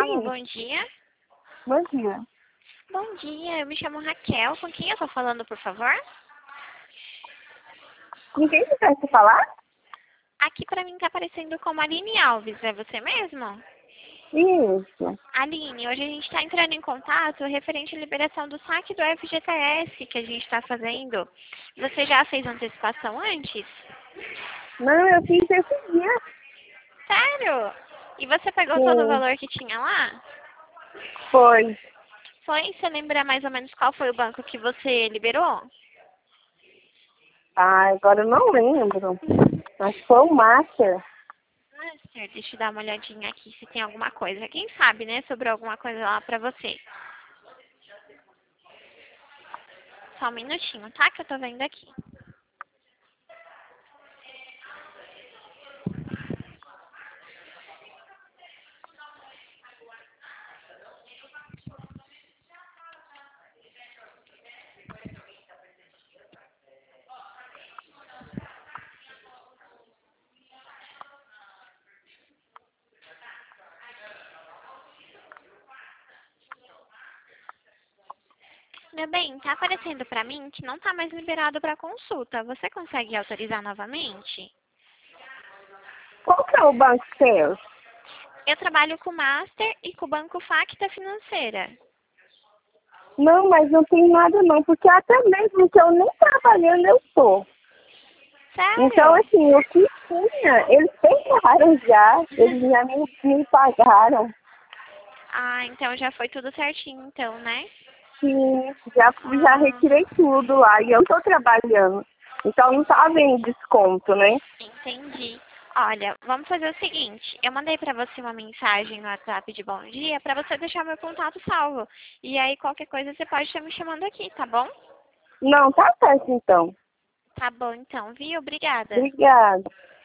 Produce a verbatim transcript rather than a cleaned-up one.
Alô, bom dia. Bom dia. Bom dia, eu me chamo Raquel. Com quem eu tô falando, por favor? Com quem você quer se falar? Aqui pra mim tá aparecendo como Aline Alves, é você mesmo? Isso. Aline, hoje a gente tá entrando em contato referente à liberação do saque do F G T S que a gente tá fazendo. Você já fez antecipação antes? Não, eu fiz esse dia. Sério? E você pegou todo o Sim, valor que tinha lá? foi. Foi? Você lembra mais ou menos qual foi o banco que você liberou? Ah, agora eu não lembro. Mas foi o Master. Master, deixa eu dar uma olhadinha aqui se tem alguma coisa. Quem sabe, né, sobre alguma coisa lá pra você. Só um minutinho, tá? Que eu tô vendo aqui. Meu bem, tá aparecendo pra mim que não tá mais liberado pra consulta. Você consegue autorizar novamente? Qual que é o banco seu? Eu trabalho com o Master e com o Banco Facta Financeira. Não, mas não tem nada não, porque até mesmo que eu nem trabalhando eu tô. Então, Sério? assim, o que tinha, eles pegaram já, eles já me, me pagaram. Ah, então já foi tudo certinho, então, né? Sim, já, já Ah, retirei tudo lá e eu tô trabalhando. Então não tá havendo desconto, né? entendi. Olha, vamos fazer o seguinte. Eu mandei pra você uma mensagem no WhatsApp de bom dia pra você deixar meu contato salvo. E aí, qualquer coisa, você pode estar me chamando aqui, tá bom? Não, tá certo então. Tá bom, então, viu? Obrigada. Obrigada.